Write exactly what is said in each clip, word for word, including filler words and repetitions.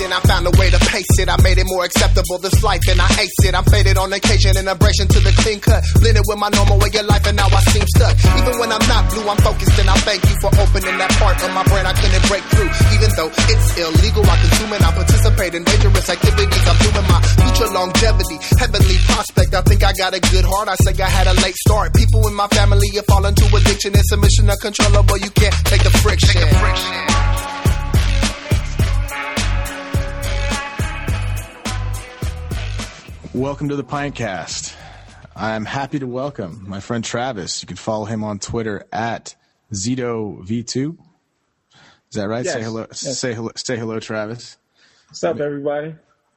I found a way to pace it. I made it more acceptable this life and I ace it. I'm faded on occasion and abrasion to the clean cut. Blended with my normal way of life and now I seem stuck. Even when I'm not blue, I'm focused and I thank you for opening that part of my brain I couldn't break through. Even though it's illegal, I consume it. I participate in dangerous activities. I'm doing my future longevity, heavenly prospect. I think I got a good heart. I say I had a late start. People in my family have fallen to addiction and submission uncontrollable. You can't take the friction. Take the friction. Welcome to the Pinecast. I'm happy to welcome my friend Travis. You can follow him on Twitter at Zito V two. Is that right? Yes. Say hello. Yes. Say hello. Say hello, Travis. What's up, everybody?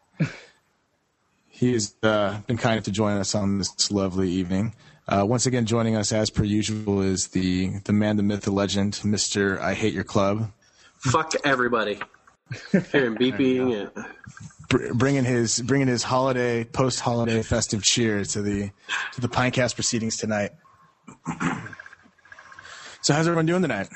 He has uh, been kind enough to join us on this lovely evening. Uh, once again, joining us as per usual is the the man, the myth, the legend, Mister I Hate Your Club. Fuck everybody. Here in beeping. And... Bringing his bringing his holiday post holiday festive cheer to the to the Pinecast proceedings tonight. So how's everyone doing tonight?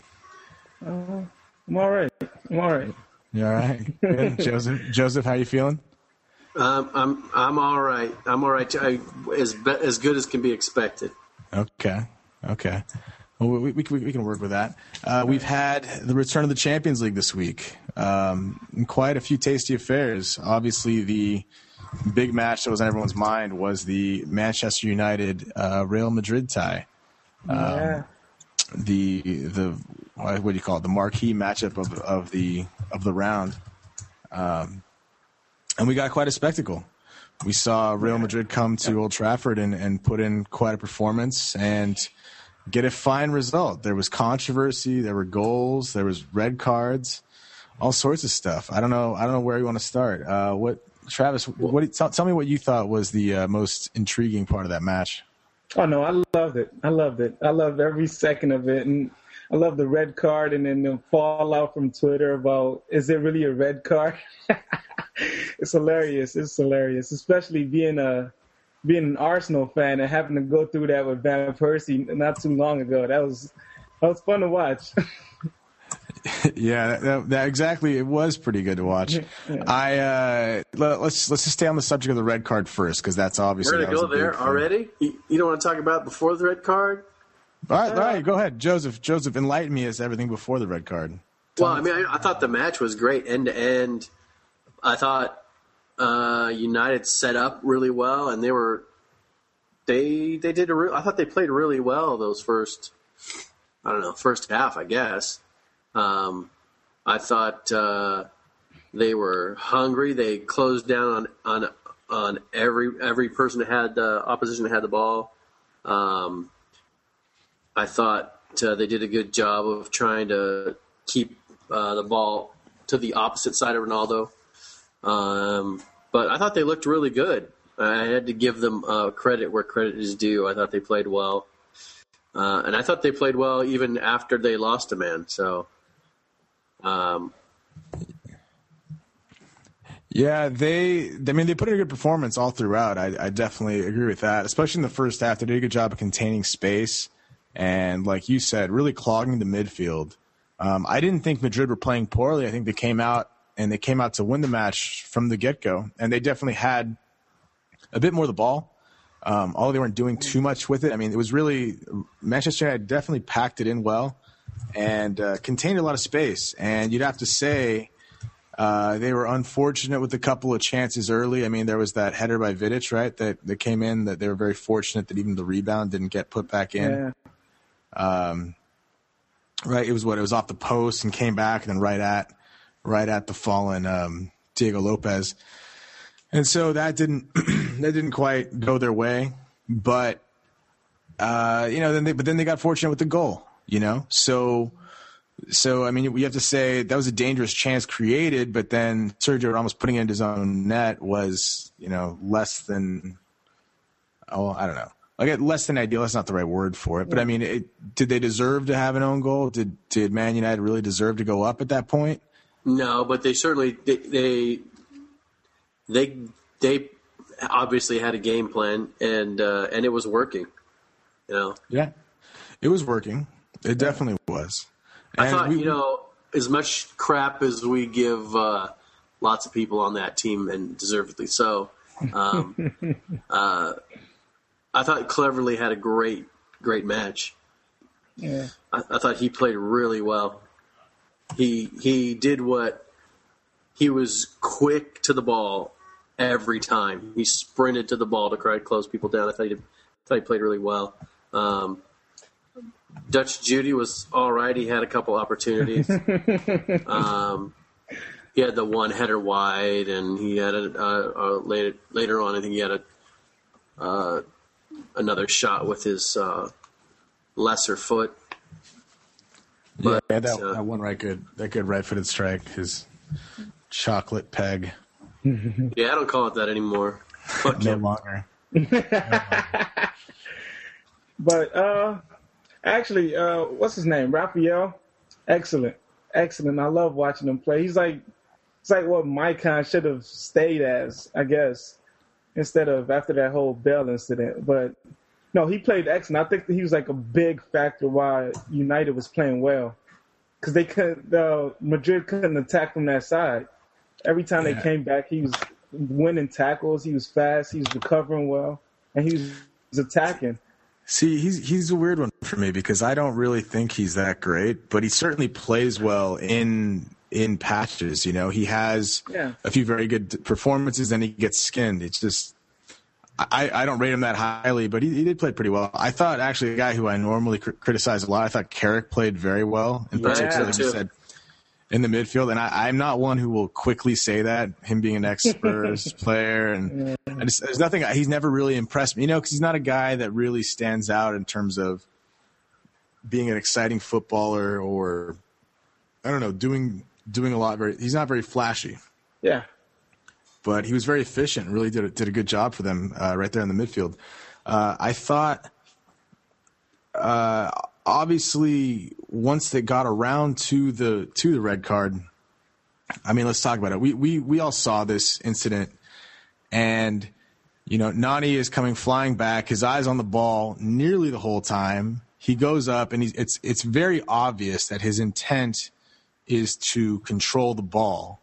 Uh, I'm all right. I'm all right. You all right? Good. Joseph, Joseph, how you feeling? Um, I'm I'm all right. I'm all right. I, as be, as good as can be expected. Okay. Okay. Well, we we, we, we can work with that. Uh, we've had the return of the Champions League this week. Um, and quite a few tasty affairs. Obviously, the big match that was on everyone's mind was the Manchester United uh, Real Madrid tie. Um, yeah. The the what do you call it? The marquee matchup of of the of the round. Um, and we got quite a spectacle. We saw Real Madrid come to Old Trafford and, and put in quite a performance and get a fine result. There was controversy, there were goals, there was red cards, all sorts of stuff. I don't know. I don't know where you want to start. Uh, what, Travis? What? Tell, tell me what you thought was the uh, most intriguing part of that match. Oh no, I loved it. I loved it. I loved every second of it, and I love the red card, and then the fallout from Twitter about is it really a red card? It's hilarious. It's hilarious, especially being a being an Arsenal fan and having to go through that with Van Persie not too long ago. That was that was fun to watch. Yeah, that, that exactly. It was pretty good to watch. Yeah. I uh, let, let's let's just stay on the subject of the red card first, because that's obviously. We're gonna go there already. You, you don't want to talk about before the red card? All right, uh, all right, go ahead, Joseph. Joseph, enlighten me as to everything before the red card. Tell well, I mean, I, I thought the match was great, end to end. I thought uh, United set up really well, and they were they they did a. Re- I thought they played really well those first. I don't know, first half, I guess. Um, I thought uh, they were hungry. They closed down on on, on every every person that had the opposition that had the ball. Um, I thought uh, they did a good job of trying to keep uh, the ball to the opposite side of Ronaldo. Um, but I thought they looked really good. I had to give them uh, credit where credit is due. I thought they played well. Uh, and I thought they played well even after they lost a man. So, um, yeah, they. I mean, they put in a good performance all throughout. I, I definitely agree with that. Especially in the first half, they did a good job of containing space and, like you said, really clogging the midfield. Um, I didn't think Madrid were playing poorly. I think they came out and they came out to win the match from the get-go, and they definitely had a bit more of the ball. Um, although they weren't doing too much with it. I mean, it was really – Manchester United definitely packed it in well and uh, contained a lot of space. And you'd have to say uh, they were unfortunate with a couple of chances early. I mean, there was that header by Vidic, right, that, that came in that they were very fortunate that even the rebound didn't get put back in. Yeah. Um, right, it was what? It was off the post and came back and then right at, right at the fallen um, Diego Lopez. And so that didn't that didn't quite go their way, but uh, you know, then they but then they got fortunate with the goal, you know. So so I mean, we have to say that was a dangerous chance created, but then Sergio Ramos putting it into his own net was, you know, less than oh I don't know, like less than ideal. That's not the right word for it, but I mean, it, did they deserve to have an own goal? Did did Man United really deserve to go up at that point? No, but they certainly they. they They they obviously had a game plan, and uh, and it was working, you know. Yeah, it was working. It definitely was. I and thought, we, you know, as much crap as we give uh, lots of people on that team, and deservedly so. Um, uh, I thought Cleverly had a great, great match. Yeah. I, I thought he played really well. He he did what he was quick to the ball every time. He sprinted to the ball to try to close people down. I thought he, did, I thought he played really well. Um, Dutch Judy was all right. He had a couple opportunities. um, he had the one header wide, and he had a, a, a later later on. I think he had a uh, another shot with his uh, lesser foot. But, yeah, that, uh, that one right good, that good right-footed strike, his chocolate peg. Yeah, I don't call it that anymore. Fuck No him. longer. But uh, actually, uh, what's his name? Raphael. Excellent, excellent. I love watching him play. He's like, it's like what Maicon should have stayed as, I guess, instead of after that whole Bell incident. But no, he played excellent. I think that he was like a big factor why United was playing well, because they couldn't. Uh, Madrid couldn't attack from that side. Every time Yeah. they came back, he was winning tackles. He was fast. He was recovering well, and he was attacking. See, he's he's a weird one for me because I don't really think he's that great, but he certainly plays well in in patches. You know, he has Yeah. a few very good performances, and he gets skinned. It's just I, I don't rate him that highly, but he, he did play pretty well. I thought actually a guy who I normally cr- criticize a lot. I thought Carrick played very well, in Yeah, particular, like you too. said, in the midfield. And I, I'm not one who will quickly say that, him being an ex-Spurs player. And I just, there's nothing, he's never really impressed me, you know, because he's not a guy that really stands out in terms of being an exciting footballer or, I don't know, doing doing a lot. Very, he's not very flashy. Yeah. But he was very efficient. Really did a, did a good job for them uh, right there in the midfield. Uh, I thought, uh, obviously, once they got around to the to the red card, I mean, let's talk about it. We we we all saw this incident, and you know, Nani is coming flying back. His eyes on the ball nearly the whole time. He goes up, and he's, it's it's very obvious that his intent is to control the ball.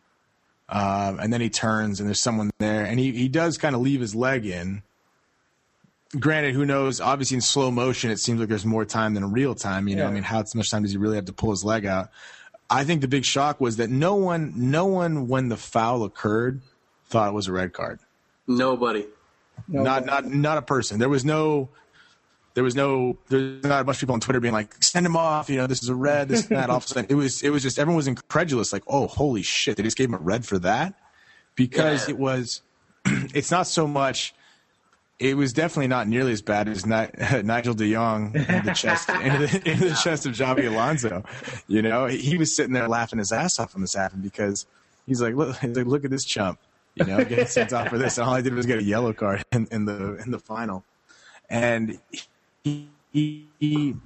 Um, and then he turns and there's someone there, and he, he does kind of leave his leg in. Granted, who knows? Obviously, in slow motion, it seems like there's more time than in real time. You know, Yeah. I mean, how much time does he really have to pull his leg out? I think the big shock was that no one, no one, when the foul occurred, thought it was a red card. Nobody. No, Not, not, not a person. There was no. There was no, there's not a bunch of people on Twitter being like, send him off, you know, this is a red, this and that. All of a sudden, it was, it was just, everyone was incredulous, like, oh, holy shit, they just gave him a red for that? Because Yeah. it was, it's not so much, it was definitely not nearly as bad as Ni- Nigel de Jong into the chest, into the, into the chest of Xabi Alonso. You know, he, he was sitting there laughing his ass off when this happened because he's like, look, he's like, look at this chump, you know, getting sent off for this. And all I did was get a yellow card in, in the, in the final. And He, he, he,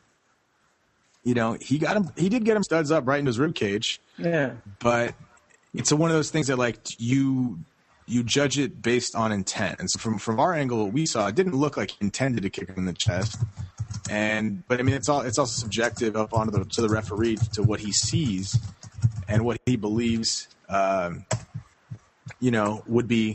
you know, he got him. He did get him studs up right into his rib cage, Yeah. but it's a, one of those things that like you you judge it based on intent. And so from from our angle, what we saw, it didn't look like he intended to kick him in the chest. And but I mean, it's all it's also subjective up onto the to the referee to what he sees and what he believes, um, you know, would be.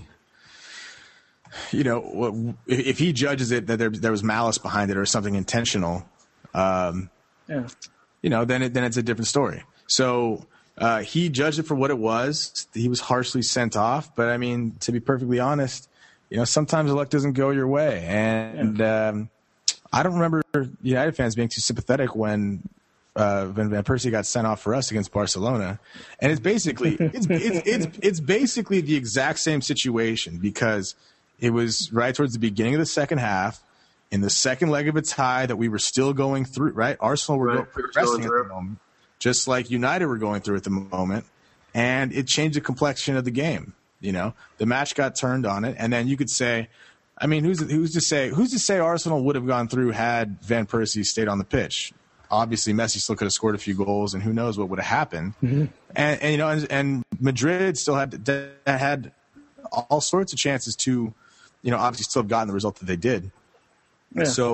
You know, if he judges it that there there was malice behind it or something intentional, um, Yeah. you know, then it, then it's a different story. So uh, he judged it for what it was. He was harshly sent off. But I mean, to be perfectly honest, you know, sometimes the luck doesn't go your way. And um, I don't remember United fans being too sympathetic when uh, when Van Persie got sent off for us against Barcelona. And it's basically it's it's it's, it's basically the exact same situation because. It was right towards the beginning of the second half, in the second leg of a tie that we were still going through, right? Arsenal were Right, go- we were progressing going at through. the moment, just like United were going through at the moment, and it changed the complexion of the game. You know, the match got turned on it, and then you could say, I mean, who's who's to say who's to say Arsenal would have gone through had Van Persie stayed on the pitch? Obviously, Messi still could have scored a few goals, and who knows what would have happened. Mm-hmm. And, and you know, and, and Madrid still had had all sorts of chances to. You know, obviously still have gotten the result that they did. Yeah. So,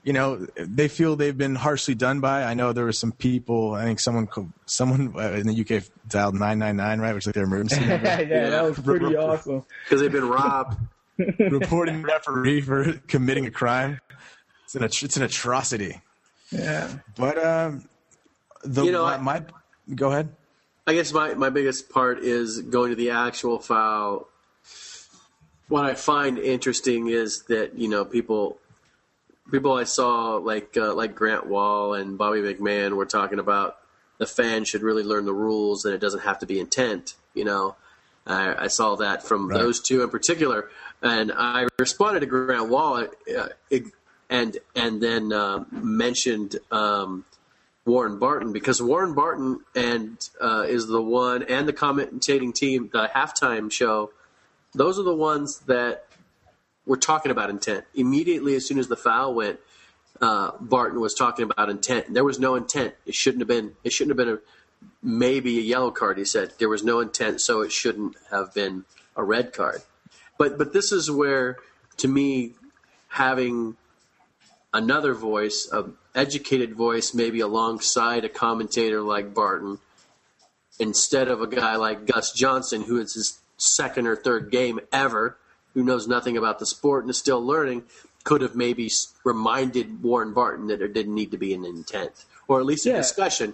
you know, they feel they've been harshly done by. I know there were some people, I think someone someone in the U K dialed nine nine nine, right, which is like their emergency number. yeah, yeah, that was pretty awesome. Because they've been robbed. Reporting referee for committing a crime. It's an, it's an atrocity. Yeah. But, um, the, you know, my, I, my, go ahead. I guess my, my biggest part is going to the actual foul. What I find interesting is that, you know, people people I saw like uh, like Grant Wall and Bobby McMahon were talking about the fans should really learn the rules and it doesn't have to be intent, you know. I, I saw that from right. those two in particular. And I responded to Grant Wall uh, and and then uh, mentioned um, Warren Barton, because Warren Barton and uh, is the one, and the commentating team, the halftime show, those are the ones that were talking about intent. Immediately as soon as the foul went, uh, Barton was talking about intent. There was no intent. It shouldn't have been. It shouldn't have been a maybe a yellow card. He said there was no intent, so it shouldn't have been a red card. But but this is where, to me, having another voice, an educated voice, maybe alongside a commentator like Barton, instead of a guy like Gus Johnson, who is his second or third game ever, who knows nothing about the sport and is still learning, could have maybe reminded Warren Barton that there didn't need to be an intent, or at least a yeah. discussion.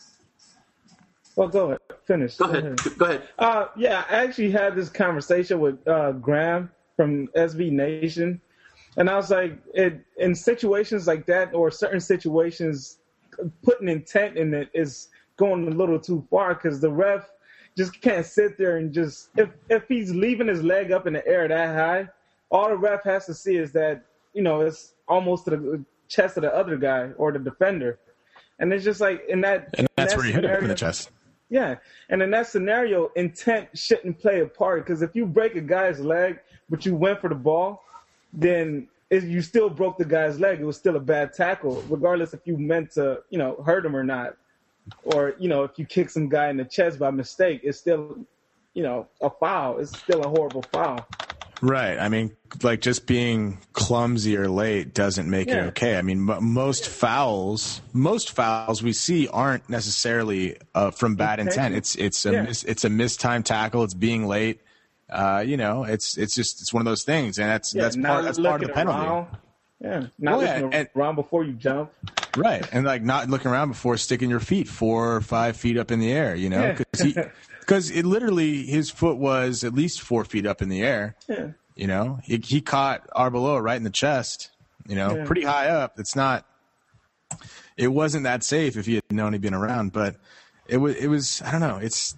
Well, go ahead. Finish. Go, go ahead. ahead. Go ahead. Uh, yeah, I actually had this conversation with uh, Graham from S B Nation, and I was like, it, in situations like that, or certain situations, putting intent in it is going a little too far, because the ref just can't sit there and just, if if he's leaving his leg up in the air that high, all the ref has to see is that, you know, it's almost to the chest of the other guy or the defender. And it's just like, in that, and that's in that where you hit scenario, it in the chest. Yeah, and in that scenario, intent shouldn't play a part, because if you break a guy's leg, but you went for the ball, then if you still broke the guy's leg, it was still a bad tackle, regardless if you meant to, you know, hurt him or not. Or, you know, if you kick some guy in the chest by mistake, it's still, you know, a foul. It's still a horrible foul. Right. I mean, like, just being clumsy or late doesn't make Yeah. it okay. I mean, m- most fouls, most fouls we see aren't necessarily uh, from bad intent. It's it's a Yeah. mis- it's a mistimed tackle. It's being late. Uh, you know, it's it's just it's one of those things, and that's Yeah, that's not part that's part of the looking penalty. around. Yeah, not Well, yeah, looking and- around before you jump. Right, and like not looking around before sticking your feet four or five feet up in the air, you know, because because it literally, his foot was at least four feet up in the air. Yeah. You know, he, he caught Arbeloa right in the chest. You know, Yeah. pretty high up. It's not. It wasn't that safe if he had known he'd been around, but it was. It was. I don't know. It's.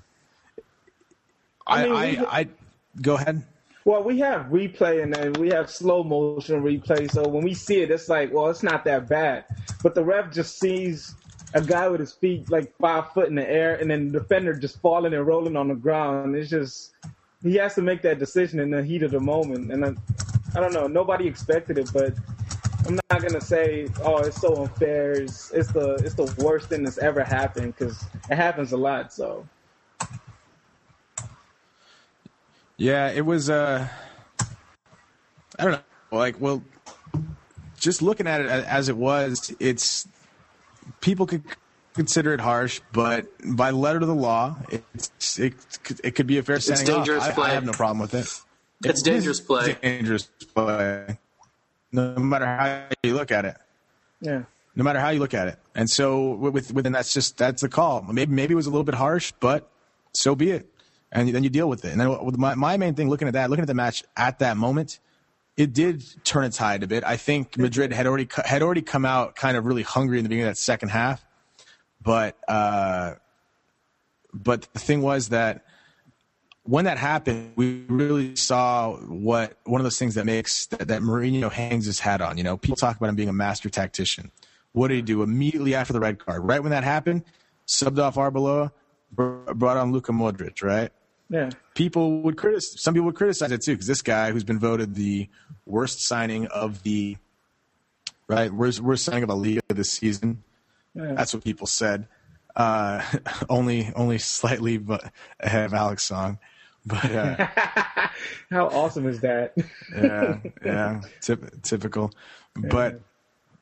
I. I mean, I, we- I, I go ahead. Well, we have replay and then we have slow motion replay. So when we see it, it's like, well, it's not that bad. But the ref just sees a guy with his feet like five foot in the air, and then the defender just falling and rolling on the ground. It's just, he has to make that decision in the heat of the moment. And I, I don't know, nobody expected it, but I'm not gonna say, oh, it's so unfair. It's, it's the it's the worst thing that's ever happened, because it happens a lot. So. Yeah, it was. Uh, I don't know. Like, well, just looking at it as it was, it's people could consider it harsh, but by letter of the law, it's it, it could be a fair sending off. dangerous I, play. I have no problem with it. It's It dangerous is play. Dangerous play. No matter how you look at it. Yeah. No matter how you look at it, and so with within that's just that's the call. Maybe maybe it was a little bit harsh, but so be it. And then you deal with it. And then my, my main thing, looking at that, looking at the match at that moment, it did turn its tide a bit. I think Madrid had already had already come out kind of really hungry in the beginning of that second half, but uh, but the thing was that when that happened, we really saw what one of those things that makes that, that Mourinho hangs his hat on. You know, people talk about him being a master tactician. What did he do immediately after the red card? Right when that happened, subbed off Arbeloa, brought on Luka Modric. Right. Yeah. People would criticize. Some people would criticize it too, because this guy, who's been voted the worst signing of the right worst worst signing of a Liga this season. Yeah. That's what people said. Uh, only only slightly but ahead of Alex Song, but uh, How awesome is that? yeah, yeah, typ- typical. But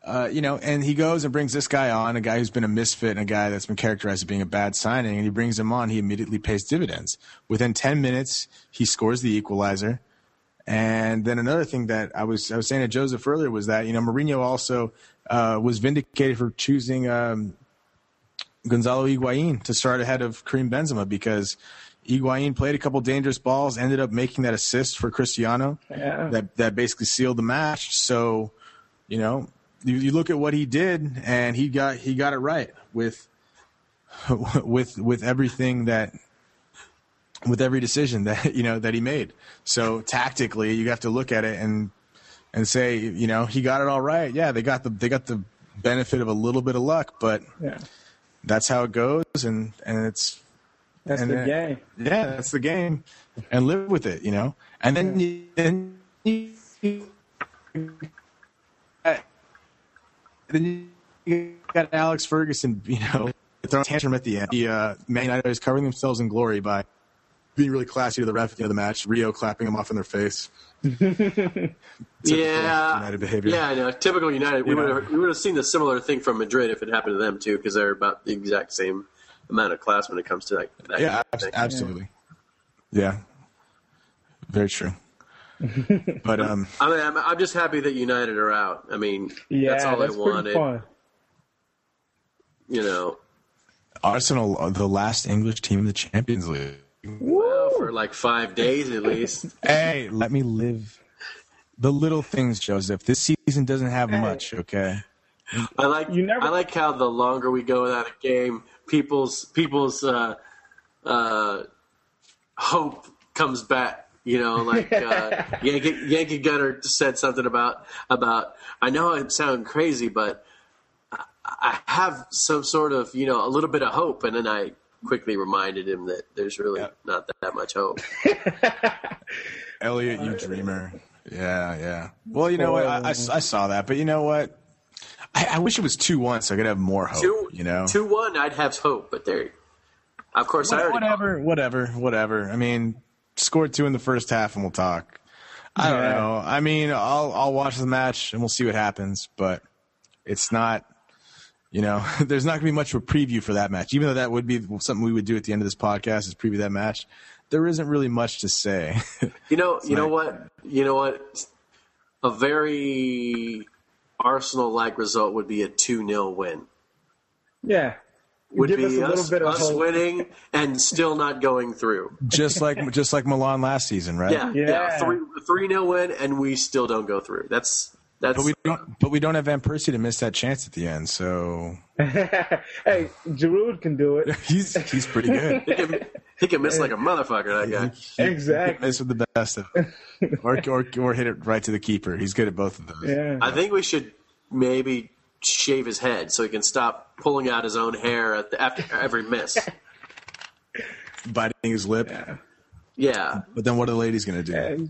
Uh, you know, and he goes and brings this guy on, a guy who's been a misfit and a guy that's been characterized as being a bad signing, and he brings him on. He immediately pays dividends. Within ten minutes, he scores the equalizer. And then another thing that I was I was saying to Joseph earlier was that, you know, Mourinho also uh, was vindicated for choosing um, Gonzalo Higuain to start ahead of Karim Benzema, because Higuain played a couple dangerous balls, ended up making that assist for Cristiano Yeah. that that basically sealed the match. So, you know, you, you look at what he did, and he got he got it right with with with everything that with every decision that you know that he made. So tactically, you have to look at it and and say, you know, he got it all right. Yeah, they got the they got the benefit of a little bit of luck, but Yeah. that's how it goes, and and it's That's and the then- game. yeah, that's the game, and live with it, you know. And then you, then you, then you got Alex Ferguson, you know, throwing a tantrum at the end. The uh, Man United is covering themselves in glory by being really classy to the ref at the end of the match. Rio clapping them off in their face. Typical Yeah, United behavior. yeah, I know. Typical United. We You would know. have we would have seen the similar thing from Madrid if it happened to them too, because they're about the exact same amount of class when it comes to that. that Yeah, kind of abs- thing. absolutely. Yeah, very true. But um, I mean, I'm, I'm just happy that United are out. I mean, Yeah, that's all that's I pretty wanted. fun. You know, Arsenal are the last English team in the Champions League. well, for like five days at least. Hey, let me live the little things, Joseph. This season doesn't have much, okay? I like You never- I like how the longer we go without a game, people's people's uh, uh, hope comes back. You know, like uh, Yankee Yankee Gunner said something about about. I know I sound crazy, but I, I have some sort of, you know, a little bit of hope, and then I quickly reminded him that there's really Yeah. not that much hope. Elliot, you dreamer. Yeah, yeah. Well, you know what? I, I, I saw that, but you know what? I, I wish it was two one so I could have more hope. Two, you know, two one, I'd have hope, but there, of course, I already whatever, whatever, whatever. I mean, scored two in the first half, and we'll talk. I don't Yeah. know. I mean, I'll I'll watch the match and we'll see what happens, but it's not. You know, there's not going to be much of a preview for that match, even though that would be something we would do at the end of this podcast is preview that match. There isn't really much to say. You know, you know like- what? You know what? A very Arsenal-like result would be a two nil win. Yeah. Would Give be us a little us, bit of us hope. winning and still not going through. just like just like Milan last season, right? Yeah, yeah. Yeah. Three three nil win and we still don't go through. That's that's. But we don't. But we don't have Van Persie to miss that chance at the end. So Hey, Giroud can do it. he's he's pretty good. he, can, he can miss like a motherfucker. That guy. Exactly. Miss with the best of it, or, or or hit it right to the keeper. He's good at both of those. Yeah. I think we should maybe shave his head so he can stop pulling out his own hair at the, after every miss. Biting his lip. Yeah, But then what are the ladies going to do? And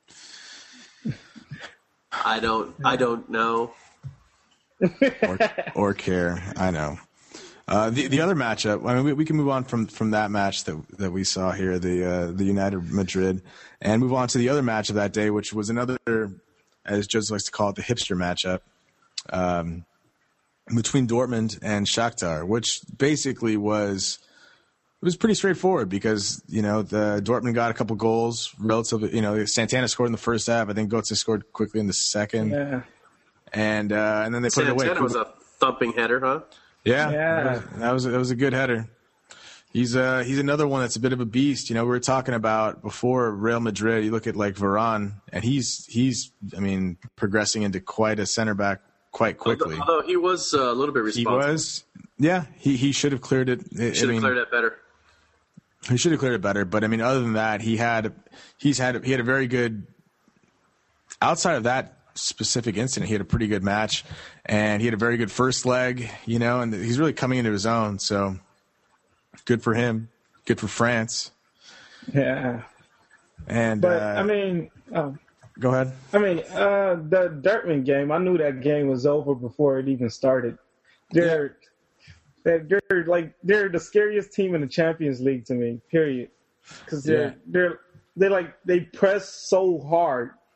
I don't. I don't know. Or, or care? I know. Uh, the the other matchup. I mean, we, we can move on from, from that match that that we saw here, the uh, the United Madrid, and move on to the other match of that day, which was another, as Joseph likes to call it, the hipster matchup. Um, between Dortmund and Shakhtar, which basically was it was pretty straightforward because you know the Dortmund got a couple goals relatively. You know, Santana scored in the first half. I think Götze scored quickly in the second, yeah. and uh, and then they put it away. Santana was a thumping header, huh? Yeah, Yeah. That, was, that was that was a good header. He's uh he's another one that's a bit of a beast. You know, we were talking about before Real Madrid. You look at like Varane, and he's he's I mean progressing into quite a center back quite quickly. Although, although he was uh, a little bit He responsible. was, yeah. He he should have cleared it. I- I Should have mean, cleared it better. He should have cleared it better. But I mean, other than that, he had he's had he had a very good. Outside of that specific incident, he had a pretty good match, and he had a very good first leg. You know, and he's really coming into his own. So good for him. Good for France. Yeah. And But, uh, I mean, um, go ahead. I mean, uh, the Dortmund game, I knew that game was over before it even started. They're, they're, they're like, they're the scariest team in the Champions League to me, period. Because they're, Yeah. they're, they like, they press so hard.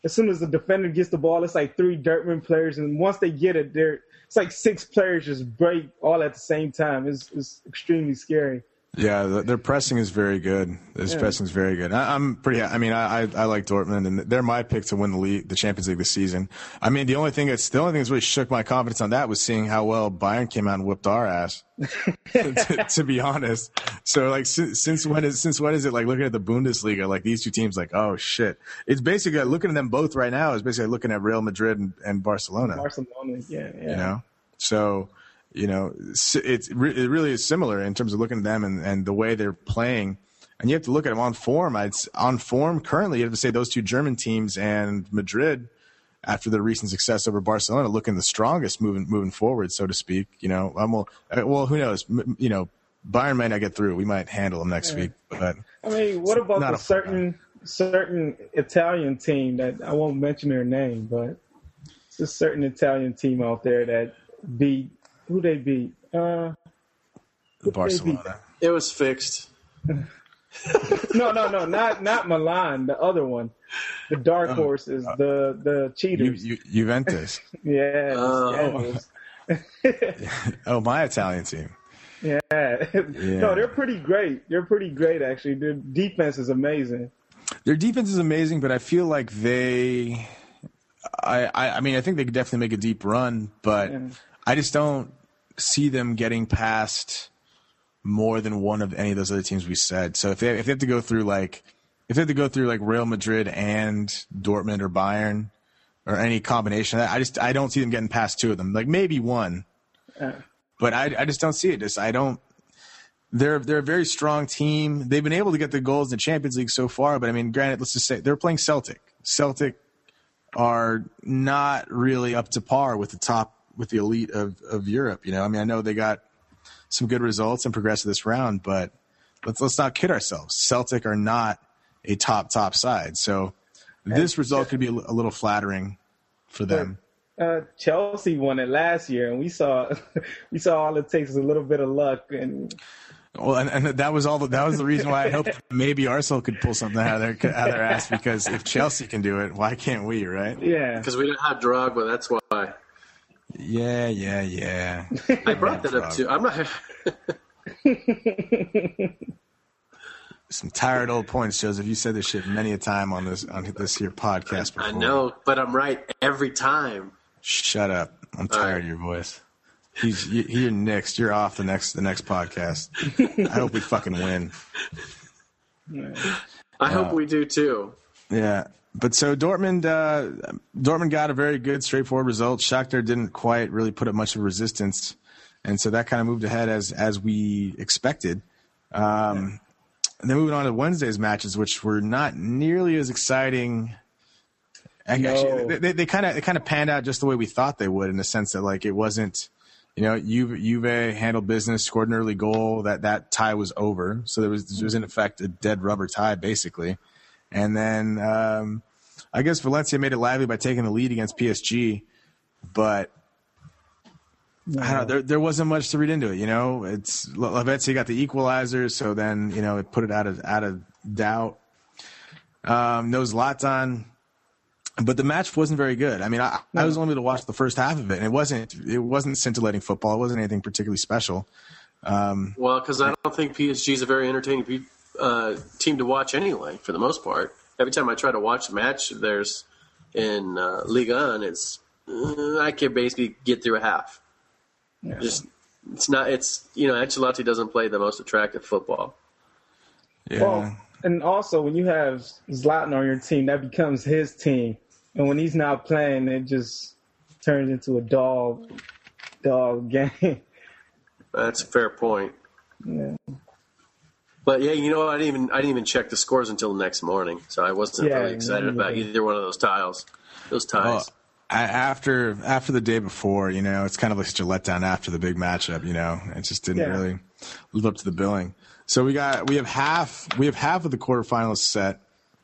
as soon as the defender gets the ball, it's like three Dortmund players, and once they get it, they're it's like six players just break all at the same time. It's it's extremely scary. Yeah, the, their pressing is very good. Their yeah. pressing is very good. I, I'm pretty. I mean, I, I I like Dortmund, and they're my pick to win the league, the Champions League this season. I mean, the only thing that's the only thing that's really shook my confidence on that was seeing how well Bayern came out and whipped our ass. to, to be honest, so like since, since when is since when is it like looking at the Bundesliga, like these two teams, like oh shit, it's basically like, looking at them both right now is basically looking at Real Madrid and, and Barcelona. Barcelona, yeah, yeah. You know, so. You know, it's it really is similar in terms of looking at them and, and the way they're playing. And you have to look at them on form. It's on form currently. You have to say those two German teams and Madrid, after their recent success over Barcelona, looking the strongest moving moving forward, so to speak. You know, um, well, well, who knows? You know, Bayern might not get through. We might handle them next yeah. week. But I mean, what about the certain certain Italian team that I won't mention their name, but it's a certain Italian team out there that beat. Who they beat? Uh, Barcelona. They beat? It was fixed. no, no, no, not not Milan. The other one, the dark horse is uh, the the cheaters. Ju- Ju- Juventus. yeah. Oh. oh, my Italian team. Yeah. yeah. No, they're pretty great. They're pretty great, actually. Their defense is amazing. Their defense is amazing, but I feel like they. I I, I mean, I think they could definitely make a deep run, but. Yeah. I just don't see them getting past more than one of any of those other teams we said. So if they if they have to go through like if they have to go through like Real Madrid and Dortmund or Bayern or any combination of that, I just I don't see them getting past two of them. Like maybe one, uh, but I I just don't see it. Just I don't. They're they're a very strong team. They've been able to get the goals in the Champions League so far, but I mean, granted, let's just say they're playing Celtic. Celtic are not really up to par with the top. With the elite of, of Europe, you know, I mean, I know they got some good results and progressed to this round, but let's let's not kid ourselves. Celtic are not a top top side, so this result could be a, a little flattering for them. Uh, Chelsea won it last year, and we saw we saw all it takes is a little bit of luck. And well, and, and that was all. The, that was the reason why I hoped maybe Arsenal could pull something out of their out of their ass, because if Chelsea can do it, why can't we? Right? Yeah, because we didn't have Drogba. That's why. Yeah, yeah, yeah. I brought that up too. I'm not. Some tired old points, Joseph. You said this shit many a time on this on this here podcast before. I know, but I'm right every time. Shut up! I'm tired right. of your voice. He's you, you're next. You're off the next the next podcast. I hope we fucking win. I hope uh, we do too. Yeah. But so Dortmund, uh, Dortmund got a very good, straightforward result. Shakhtar didn't quite really put up much of resistance, and so that kind of moved ahead as as we expected. Um, and then moving on to Wednesday's matches, which were not nearly as exciting. No. Actually, they, they kind of they kind of panned out just the way we thought they would, in the sense that like it wasn't, you know, Juve, Juve handled business, scored an early goal. That that tie was over, so there was there was in effect a dead rubber tie basically, and then. Um, I guess Valencia made it lively by taking the lead against P S G, but no. I don't know, there there wasn't much to read into it. You know, it's Lavezzi got the equalizer, so then you know it put it out of out of doubt. Um, no Zlatan, but the match wasn't very good. I mean, I, no. I was only able to watch the first half of it, and it wasn't it wasn't scintillating football. It wasn't anything particularly special. Um, well, because I don't think P S G is a very entertaining uh, team to watch anyway, for the most part. Every time I try to watch a match, there's in uh, Ligue one, it's uh, I can basically get through a half. Yeah. Just it's not it's you know Ancelotti doesn't play the most attractive football. Yeah. Well, and also when you have Zlatan on your team, that becomes his team, and when he's not playing, it just turns into a dog dog game. That's a fair point. Yeah. But yeah, you know what? I didn't even I didn't even check the scores until the next morning, so I wasn't yeah, really excited about either one of those tiles, those ties. Well, after after the day before, you know, it's kind of like such a letdown after the big matchup. You know, it just didn't yeah. really live up to the billing. So we got we have half we have half of the quarterfinalists set.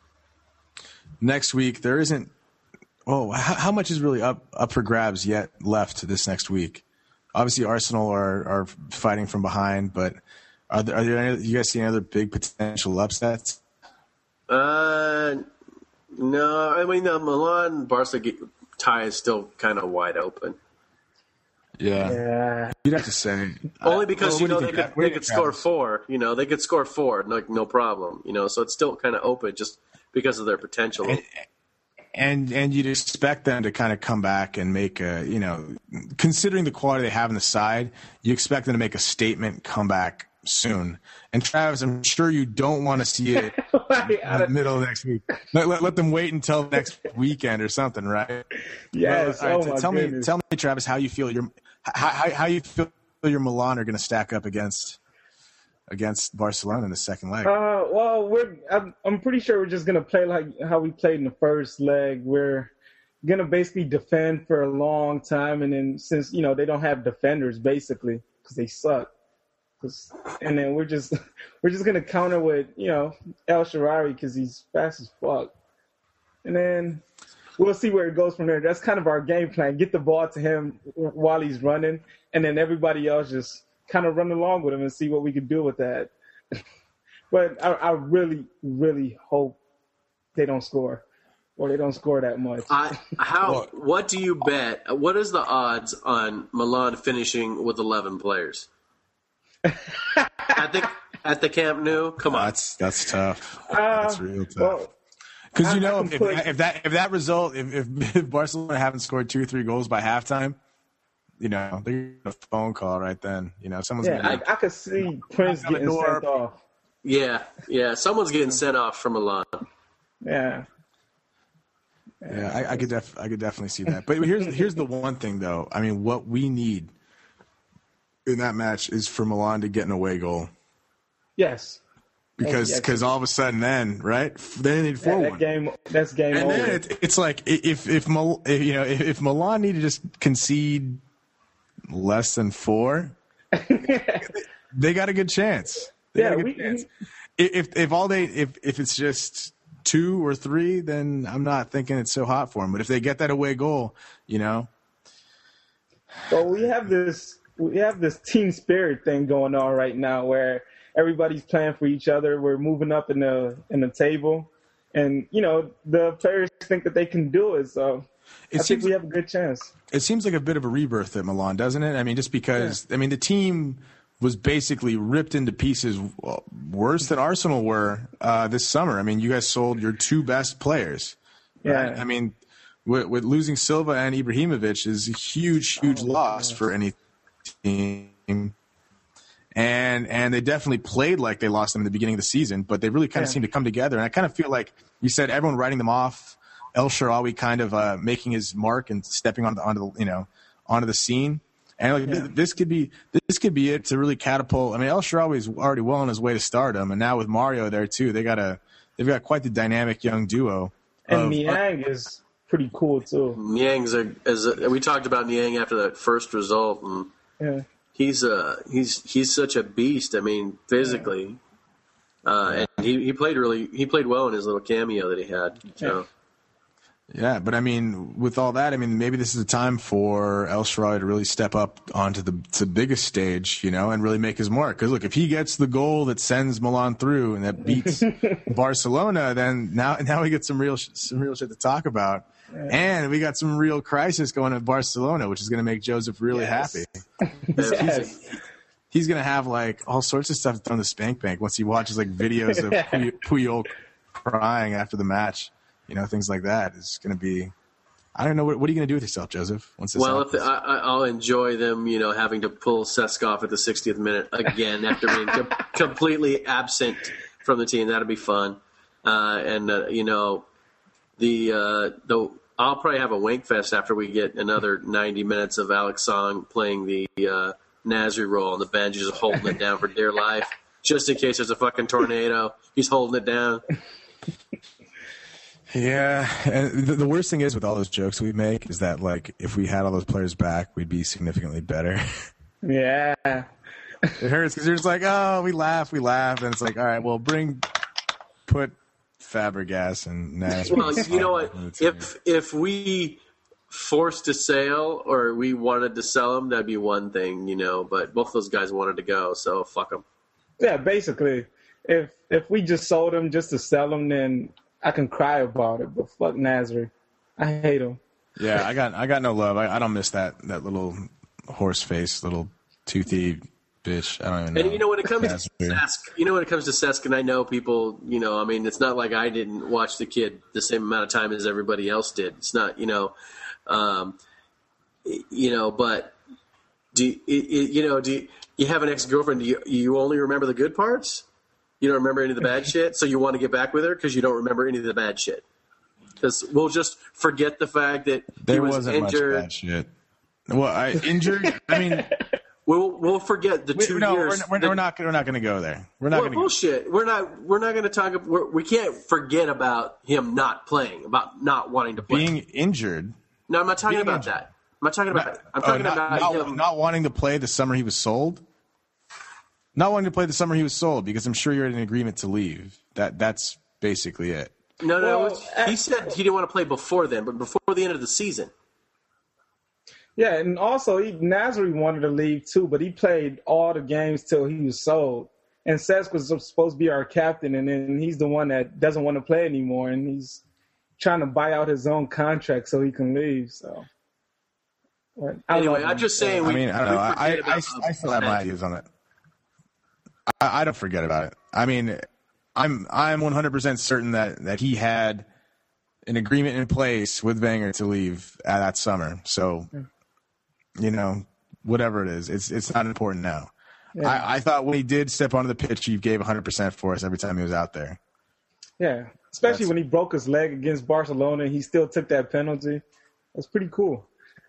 Next week there isn't. Oh, how, how much is really up up for grabs yet left this next week? Obviously, Arsenal are are fighting from behind, but. Are there, are there any, you guys see any other big potential upsets? Uh, No, I mean the Milan Barca tie is still kind of wide open. Yeah. Yeah. You'd have to say. Only because Uh, you well, know what do they you could think, what they do you could think, score Travis? four. You know they could score four, like no problem. You know, so it's still kind of open just because of their potential. And, and and you'd expect them to kind of come back and make a, you know, considering the quality they have on the side, you expect them to make a statement comeback soon. And Travis, I'm sure you don't want to see it in the middle of next week. Let, let, let them wait until next weekend or something, right? Yes. Well, all right, oh my tell goodness. me, tell me, Travis, how you feel your how, how, how you feel your Milan are going to stack up against against Barcelona in the second leg. Uh, well, we're I'm, I'm pretty sure we're just gonna play like how we played in the first leg. We're gonna basically defend for a long time, and then since you know they don't have defenders basically because they suck, 'Cause- and then we're just we're just gonna counter with you know El Shaarawy because he's fast as fuck, and then we'll see where it goes from there. That's kind of our game plan: get the ball to him while he's running, and then everybody else just kind of run along with him and see what we can do with that. But I, I really, really hope they don't score, or they don't score that much. I, how? What do you bet? What is the odds on Milan finishing with eleven players at the at the Camp Nou? Come on, That's that's tough. Uh, That's real tough. well, Because you I- I know, can if, put- if, if that if that result, if, if, if Barcelona haven't scored two or three goals by halftime, you know, they're getting a phone call right then. You know, someone's yeah, gonna I, I could see Prince Knock on the getting door. sent off. yeah, yeah. Someone's getting sent off from Milan. Yeah. Yeah, I, I could def, I could definitely see that. But here's here's the one thing though. I mean, what we need in that match is for Milan to get an away goal Yes. because yes. because all of a sudden then right they need That, four that one. game. That's game And over. then it, it's like if if, Mil, if you know if, if Milan need to just concede less than four, they got a good chance. They Yeah, got a good we- chance. If if all they if if it's just two or three, then I'm not thinking it's so hot for them. But if they get that away goal, you know, But we have this we have this team spirit thing going on right now where everybody's playing for each other. We're moving up in the in the table, and you know the players think that they can do it. So It I seems- think we have a good chance. it seems like a bit of a rebirth at Milan, doesn't it? I mean, just because I mean the team was basically ripped into pieces well, worse than Arsenal were uh, this summer. I mean, you guys sold your two best players. Right? Yeah. I mean, with, with losing Silva and Ibrahimovic is a huge, huge Oh, loss for any team. And and they definitely played like they lost them in the beginning of the season, but they really kind of Yeah. seemed to come together. And I kind of feel like you said everyone writing them off, El Shaarawy kind of uh, making his mark and stepping onto onto the you know onto the scene. And like Yeah. th- this could be this could be it to really catapult. I mean, El Shaarawy is already well on his way to stardom, and now with Mario there too, they got a they've got quite the dynamic young duo. And of- Niang is pretty cool too. Niang's a, as a, we talked about Niang after that first result, and Yeah. he's a he's he's such a beast. I mean, physically, uh, and he, he played really he played well in his little cameo that he had. So. Yeah, but I mean, with all that, I mean, maybe this is a time for El Shaarawy to really step up onto the to the biggest stage, you know, and really make his mark. Because look, if he gets the goal that sends Milan through and that beats Barcelona, then now now we get some real sh- some real shit to talk about, and we got some real crisis going at Barcelona, which is going to make Joseph really Yes. happy. Yes. He's going to have like all sorts of stuff on the Spank Bank once he watches like videos of Puy- Puyol crying after the match. You know, things like that is going to be. I don't know. What, what are you going to do with yourself, Joseph? Once this Well, if happens? the, I, I- I'll enjoy them, you know, having to pull Cesc off at the sixtieth minute again after being com- completely absent from the team. That'll be fun. Uh, and uh, you know, the uh, the I'll probably have a wank fest after we get another ninety minutes of Alex Song playing the uh, Nasri role on the bench, just holding it down for dear life, just in case there's a fucking tornado. He's holding it down. Yeah, and the, the worst thing is with all those jokes we make is that like if we had all those players back, we'd be significantly better. Yeah. It hurts because you're just like, oh, we laugh, we laugh, and it's like, all right, well, bring put Fabregas and Nash. Well, you know what? If if we forced to sale or we wanted to sell them, that'd be one thing, you know. But both those guys wanted to go, so fuck them. Yeah, basically, if if we just sold them just to sell them, then I can cry about it, but fuck Nasri. I hate him. Yeah, I got I got no love. I, I don't miss that that little horse face, little toothy bitch. I don't even know. And you know when it comes to Cesc, you know when it comes to Cesc, and I know people, you know, I mean, it's not like I didn't watch the kid the same amount of time as everybody else did. It's not, you know, um, you know, but do you, you know, do you, you have an ex-girlfriend? Do you, you only remember the good parts? You don't remember any of the bad shit, so you want to get back with her because you don't remember any of the bad shit. Because we'll just forget the fact that there he was wasn't injured. much bad shit. Well, I injured. I mean, we'll we'll forget the we, two no, years. We're, we're, we're not. We're not going to go there. We're not well, going to bullshit. We're not. We're not going to talk. We're, we can't forget about him not playing, about not wanting to play. Being injured. No, I'm not talking Being about injured. that. I'm not talking about. Not, that. I'm talking oh, not, about not, him not wanting to play the summer he was sold. Not wanting to play the summer he was sold because I'm sure you're in agreement to leave. That that's basically it. No, no. Well, it was, he said he didn't want to play before then, but before the end of the season. Yeah, and also he, Nasri wanted to leave too, but he played all the games till he was sold. And Cesc was supposed to be our captain, and then he's the one that doesn't want to play anymore, and he's trying to buy out his own contract so he can leave. So but I Anyway, love I'm him. just saying. I We, mean, I don't know. we I, forget I, about I, I still have my ideas on it. I, I don't forget about it. I mean, I'm I'm one hundred percent certain that, that he had an agreement in place with Wenger to leave at that summer. So, you know, whatever it is, it's it's not important now. Yeah. I, I thought when he did step onto the pitch, he gave one hundred percent for us every time he was out there. Yeah, especially That's- when he broke his leg against Barcelona, and he still took that penalty. That's pretty cool.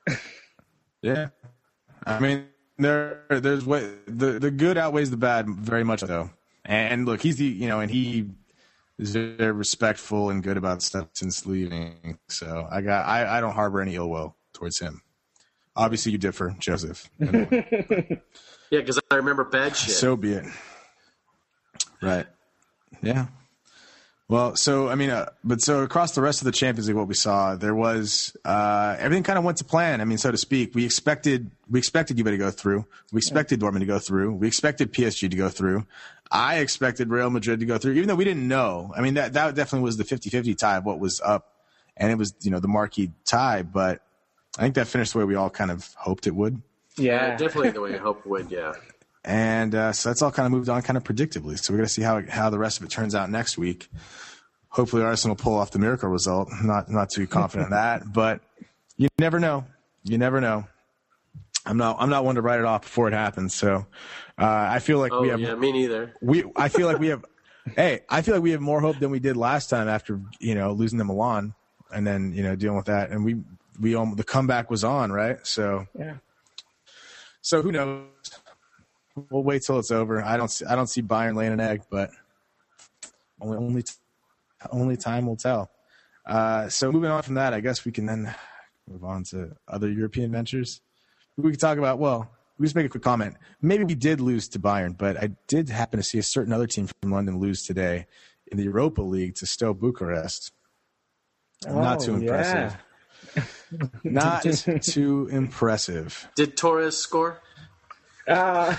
Yeah, I mean, there there's way the the good outweighs the bad very much though. And look, he's the you know, and he is very respectful and good about stuff since leaving. So I got I, I don't harbor any ill will towards him. Obviously, you differ, Joseph. yeah, because I remember bad shit. So be it. Right. Yeah. Well, so I mean, uh, but so across the rest of the Champions League, what we saw, there was uh, everything kind of went to plan. I mean, so to speak, we expected we expected Juve to go through, we expected Dortmund to go through, we expected P S G to go through. I expected Real Madrid to go through, even though we didn't know. I mean, that that definitely was the fifty-fifty tie of what was up, and it was you know the marquee tie. But I think that finished the way we all kind of hoped it would. yeah, Yeah, definitely the way I hoped it would. Yeah. And uh, so that's all kind of moved on kind of predictably. So we're going to see how how the rest of it turns out next week. Hopefully Arsenal will pull off the miracle result. Not not too confident in that, but you never know. You never know. I'm not I'm not one to write it off before it happens. So uh, I feel like Oh we have yeah, me neither. we I feel like we have hey I feel like we have more hope than we did last time after you know losing to Milan and then you know dealing with that and we we almost, the comeback was on right. So yeah. so who knows. We'll wait till it's over. I don't see, I don't see Bayern laying an egg, but only only t- only time will tell. Uh, so moving on from that, I guess we can then move on to other European ventures. We can talk about well, we just make a quick comment. Maybe we did lose to Bayern, but I did happen to see a certain other team from London lose today in the Europa League to Steaua Bucharest. Not Oh, too impressive. yeah. Not too impressive. Did Torres score? Uh,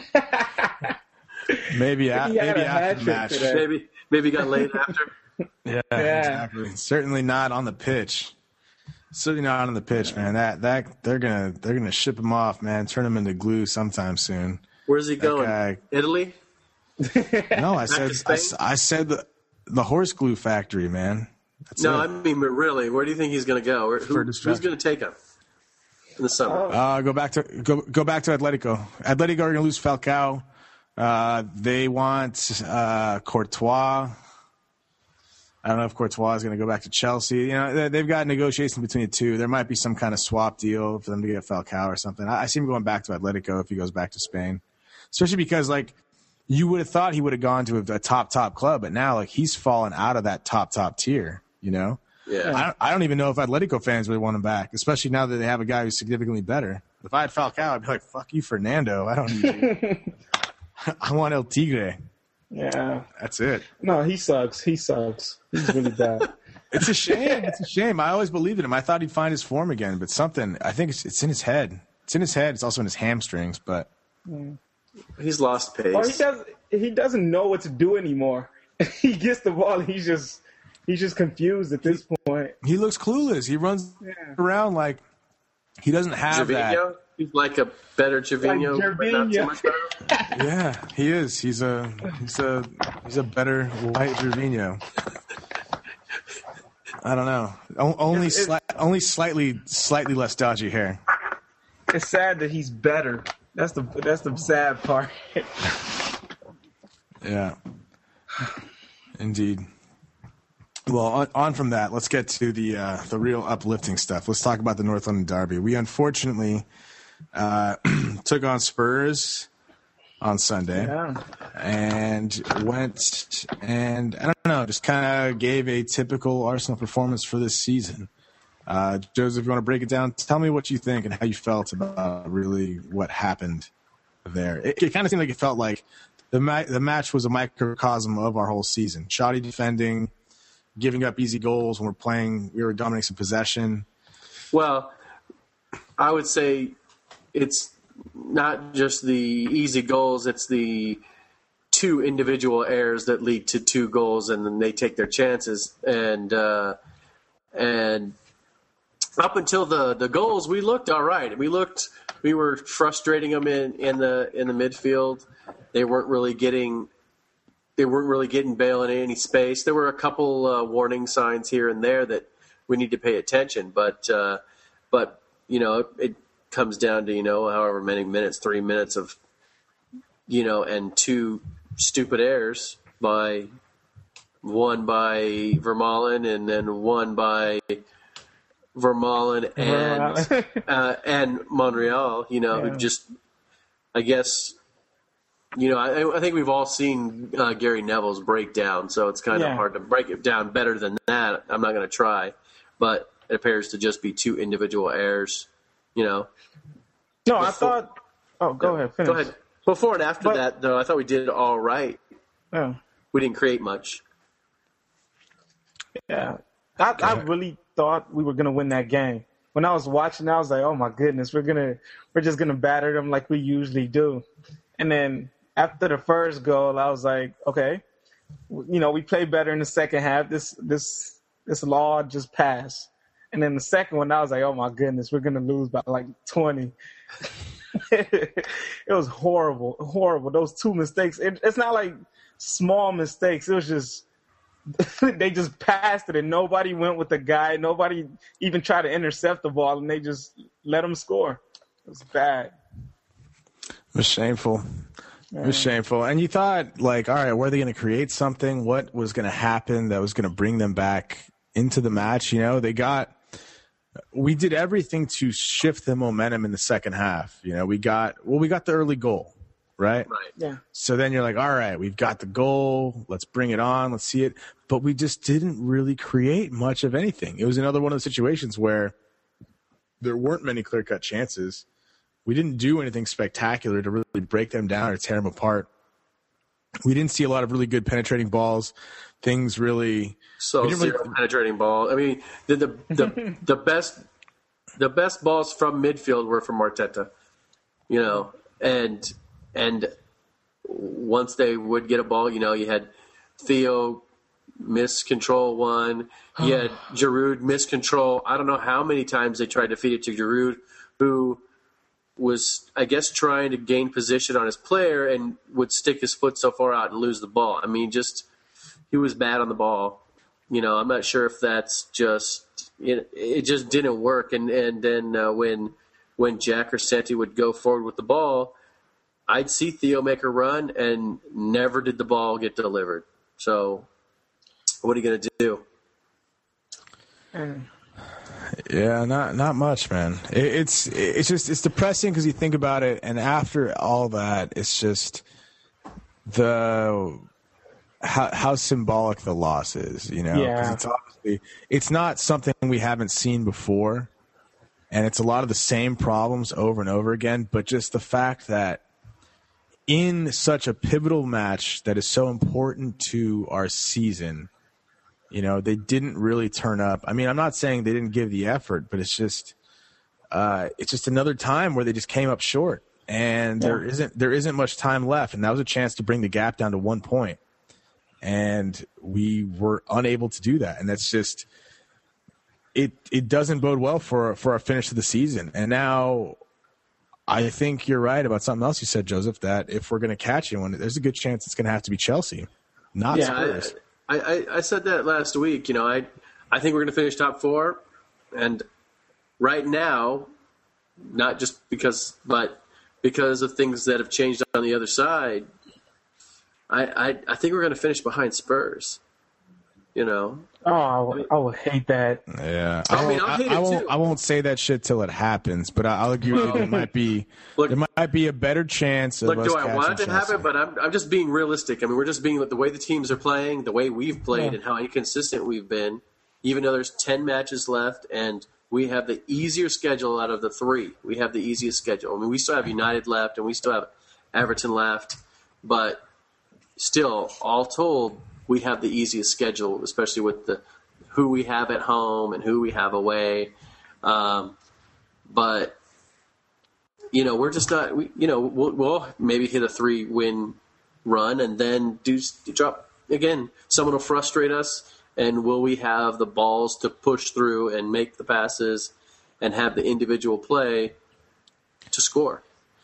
Maybe, a, He had maybe a after hat the trick match. today. Maybe maybe got laid after. Yeah, Yeah. exactly. Certainly not on the pitch. Certainly not on the pitch, man. That that they're gonna they're gonna ship him off, man. Turn him into glue sometime soon. Where's he going? guy- Italy? No, I said to I, Spain? I said the the horse glue factory, man. That's No, it. I mean really. Where do you think he's going to go? Where, who, For who's distraction. going to take him in the summer? Uh, go back to go go back to Atletico. Atletico are gonna lose Falcao. Uh, they want uh, Courtois. I don't know if Courtois is going to go back to Chelsea. You know, they- they've got negotiations between the two. There might be some kind of swap deal for them to get Falcao or something. I, I see him going back to Atletico if he goes back to Spain, especially because like you would have thought he would have gone to a, a top top club, but now like he's fallen out of that top top tier. You know, Yeah. I don't, I don't even know if Atletico fans would want him back, especially now that they have a guy who's significantly better. If I had Falcao, I'd be like, "Fuck you, Fernando. I don't need you. I want El Tigre. yeah. That's it." No, he sucks. He sucks. He's really bad. It's a shame. It's a shame. I always believed in him. I thought he'd find his form again, but something. I think it's it's in his head. It's in his head. It's also in his hamstrings. But He's lost pace. Or he does. He doesn't know what to do anymore. He gets the ball. He just he's just confused at this point. He looks clueless. He runs yeah. around like he doesn't have Gervinho? that. He's like a better Gervinho, like but not so much better. Yeah, he is. He's a he's a he's a better white Gervinho. I don't know. O- only It's- sli- only slightly slightly less dodgy hair. It's sad that he's better. That's the that's the sad part. Yeah, indeed. Well, on, on from that, let's get to the uh, the real uplifting stuff. Let's talk about the North London Derby. We unfortunately uh, took on Spurs on Sunday Yeah. and went and I don't know, just kind of gave a typical Arsenal performance for this season. Uh, Joseph, if you want to break it down, tell me what you think and how you felt about really what happened there. It, it kind of seemed like it felt like the ma- the match was a microcosm of our whole season. Shoddy defending, giving up easy goals when we're playing. We were dominating some possession. Well, I would say it's not just the easy goals, it's the two individual errors that lead to two goals, and then they take their chances. And uh, and up until the, the goals, we looked all right. We looked, we were frustrating them in, in the in the midfield. They weren't really getting, they weren't really getting Bale in any space. There were a couple uh, warning signs here and there that we need to pay attention. But uh, but you know, it, it comes down to, you know, however many minutes, three minutes of, you know, and two stupid errors by one by Vermaelen and then one by Vermaelen and uh, and Monreal, you know, Yeah. who just, I guess, you know, I, I think we've all seen uh, Gary Neville's breakdown, so it's kind of Yeah. hard to break it down better than that. I'm not going to try, but it appears to just be two individual errors, you know. No, I Before- thought. Oh, go ahead. Finish. Go ahead. Before and after But- that, though, I thought we did all right. Yeah. We didn't create much. Yeah. I, I really thought we were gonna win that game. When I was watching, I was like, "Oh my goodness, we're gonna, we're just gonna batter them like we usually do." And then after the first goal, I was like, "Okay, you know, we played better in the second half. This, this, this law just passed." And then the second one, I was like, "Oh my goodness, we're gonna lose by like twenty." It was horrible, horrible. Those two mistakes. It, it's not like small mistakes. It was just. They just passed it and nobody went with the guy. Nobody even tried to intercept the ball and they just let him score. It was bad. It was shameful. It was shameful. And you thought, like, all right, were they going to create something? What was going to happen that was going to bring them back into the match? You know, they got – we did everything to shift the momentum in the second half. You know, we got – well, we got the early goal, right? Right. Yeah. So then you're like, all right, we've got the goal. Let's bring it on. Let's see it. But we just didn't really create much of anything. It was another one of those situations where there weren't many clear-cut chances. We didn't do anything spectacular to really break them down or tear them apart. We didn't see a lot of really good penetrating balls. Things really So we didn't zero really- penetrating ball. I mean, the the the, the best the best balls from midfield were from Arteta, you know, and and once they would get a ball, you know, you had Theo miscontrol one, you had Giroud miscontrol. I don't know how many times they tried to feed it to Giroud, who was, I guess, trying to gain position on his player and would stick his foot so far out and lose the ball. I mean, just he was bad on the ball. You know, I'm not sure if that's just it, it just didn't work. And and then uh, when when Jack or Santi would go forward with the ball, I'd see Theo make a run, and never did the ball get delivered. So, what are you going to do? Yeah, not not much, man. It, it's it's just it's depressing because you think about it, and after all that, it's just the how how symbolic the loss is, you know. 'Cause Yeah. it's obviously it's not something we haven't seen before, and it's a lot of the same problems over and over again. But just the fact that in such a pivotal match that is so important to our season, you know, they didn't really turn up. I mean, I'm not saying they didn't give the effort, but it's just uh, it's just another time where they just came up short, and Yeah. there isn't there isn't much time left, and that was a chance to bring the gap down to one point. and we were unable to do that. And that's just it. It doesn't bode well for for our finish of the season. And now, I think you're right about something else you said, Joseph. That if we're going to catch anyone, there's a good chance it's going to have to be Chelsea, not yeah, Spurs. I, I, I said that last week. You know, I I think we're going to finish top four, and right now, not just because, but because of things that have changed on the other side, I I, I think we're going to finish behind Spurs. You know. Oh, I would hate that. Yeah, I mean, I'll I, hate I it won't. too. I won't say that shit till it happens. But I- I'll agree with you. There might be. Look- there might be a better chance of Look, us do I catching want it to Chelsea. happen? But I'm, I'm just being realistic. I mean, we're just being the way the teams are playing, the way we've played, Yeah. and how inconsistent we've been. Even though there's ten matches left, and we have the easier schedule out of the three. We have the easiest schedule. I mean, we still have United left, and we still have Everton left, but still, all told, we have the easiest schedule, especially with the who we have at home and who we have away. Um, but you know, we're just not. We, you know, we'll, we'll maybe hit a three-win run and then do drop again. Someone will frustrate us, and will we have the balls to push through and make the passes and have the individual play to score?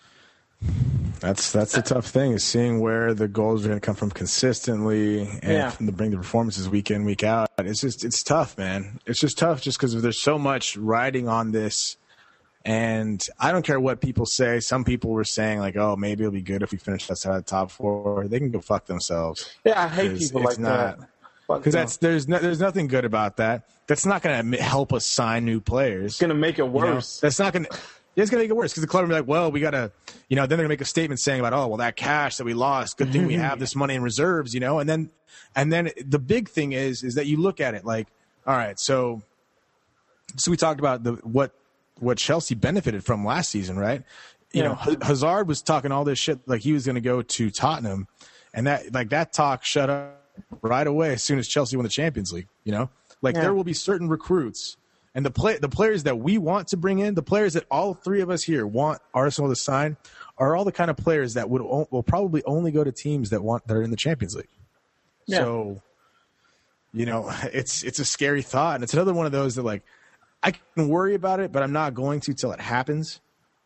That's that's the tough thing, is seeing where the goals are going to come from consistently and Yeah. from the bring the performances week in, week out. It's just it's tough, man. It's just tough just because there's so much riding on this. And I don't care what people say. Some people were saying like, "Oh, maybe it'll be good if we finish outside the top four." They can go fuck themselves. Yeah, I hate 'Cause people it's like not- that. Fuck Because them. that's there's no, there's nothing good about that. That's not going to help us sign new players. It's gonna make it You know, worse. that's not going to. It's going to make it worse because the club will be like, well, we got to, you know, then they're going to make a statement saying about, oh, well, that cash that we lost, good thing we have this money in reserves, you know, and then, and then the big thing is, is that you look at it like, all right, so, so we talked about the what what Chelsea benefited from last season, right? You Yeah. know, H- Hazard was talking all this shit like he was going to go to Tottenham, and that like that talk shut up right away as soon as Chelsea won the Champions League. You know, like Yeah. there will be certain recruits. And the play, the players that we want to bring in, the players that all three of us here want Arsenal to sign, are all the kind of players that would o- will probably only go to teams that want that are in the Champions League. Yeah. So, you know, it's it's a scary thought, and it's another one of those that like I can worry about it, but I'm not going to till it happens.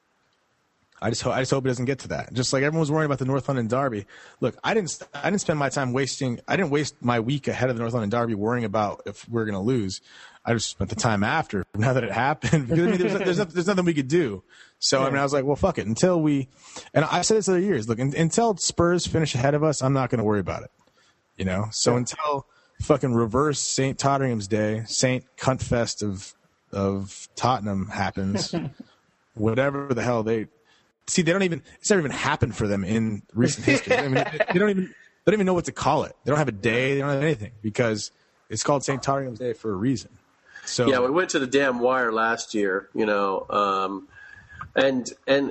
I just ho- I just hope it doesn't get to that. Just like everyone was worrying about the North London Derby. Look, I didn't I didn't spend my time wasting. I didn't waste my week ahead of the North London Derby worrying about if we're going to lose. I just spent the time after, now that it happened, because I mean, there's, there's, no- there's nothing we could do. So, I mean, I was like, well, fuck it. Until we, and I said this other years, look, un, until Spurs finish ahead of us, I'm not going to worry about it. You know? So Yeah. until fucking reverse Saint Tottenham's Day, Saint Cuntfest of, of Tottenham happens, whatever the hell they, see, they don't even, it's never even happened for them in recent history. I mean, they, they don't even, they don't even know what to call it. They don't have a day. They don't have anything because it's called Saint Tottenham's Day for a reason. So Yeah, we went to the damn wire last year, you know, um, and and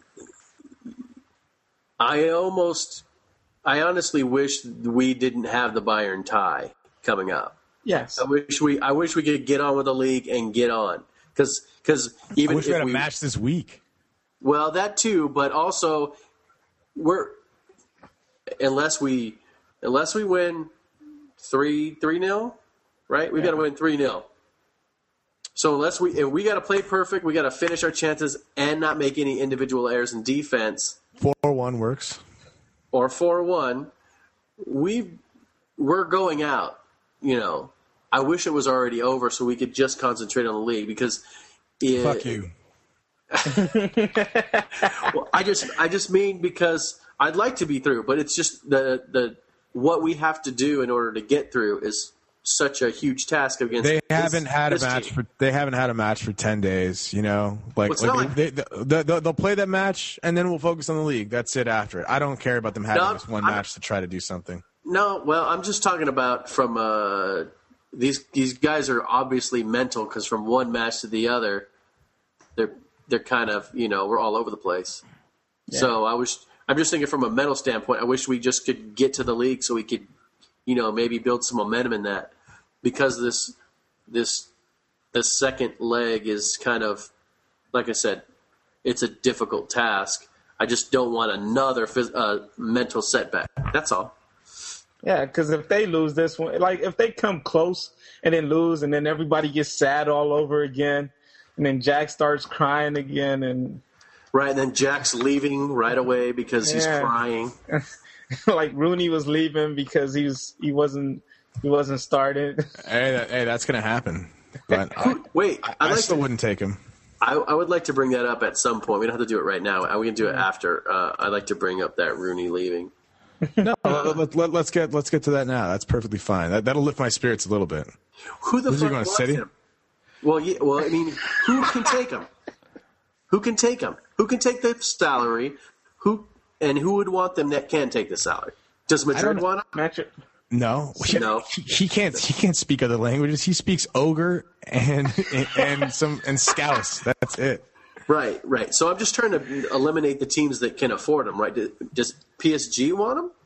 I almost, I honestly wish we didn't have the Bayern tie coming up. Yes. I wish we, I wish we could get on with the league and get on, because because I even wish we if had a we, match this week. well, that too, but also we're unless we unless we win three three nil, right? We got to win three nil. So unless we if we got to play perfect, we got to finish our chances and not make any individual errors in defense, four one works. or four one, we we're going out. You know, I wish it was already over so we could just concentrate on the league, because it, Fuck you. Well, I just I just mean because I'd like to be through, but it's just the the what we have to do in order to get through is such a huge task against. They this- haven't had a this match team. for they haven't had a match for ten days. You know, like, Well, it's like not they, they, they, they'll, they'll play that match and then we'll focus on the league. That's it. After it, I don't care about them having No, this one I'm- match to try to do something. No, well, I'm just talking about from uh, these these guys are obviously mental, because from one match to the other, they're they're kind of, you know, we're all over the place. So I was I'm just thinking from a mental standpoint. I wish we just could get to the league so we could, you know, maybe build some momentum in that, because this this this second leg is kind of, like I said, it's a difficult task. I just don't want another phys- uh, mental setback. That's all. Yeah, because if they lose this one, like if they come close and then lose, and then everybody gets sad all over again, and then Jack starts crying again, and right, and then Jack's leaving right away because he's Yeah. crying. like Rooney was leaving because he was he wasn't he wasn't starting. Hey, that, hey, that's gonna happen. But I, Wait, I, I'd I like still to, wouldn't take him. I, I would like to bring that up at some point. We don't have to do it right now. We can do it after. Uh, I'd like to bring up that Rooney leaving. No, let, let, let, let's get let's get to that now. That's perfectly fine. That, that'll lift my spirits a little bit. Who the Who's he fuck going, wants City? him? Well, yeah, well, I mean, who can take him? Who can take him? Who can take the salary? Who and who would want them that can take the salary? Does Madrid want him? Match- No, No. He, he can't. He can't speak other languages. He speaks ogre and and, and some and Scouse. That's it. Right, right. So I'm just trying to eliminate the teams that can afford him. Right? Does P S G want him?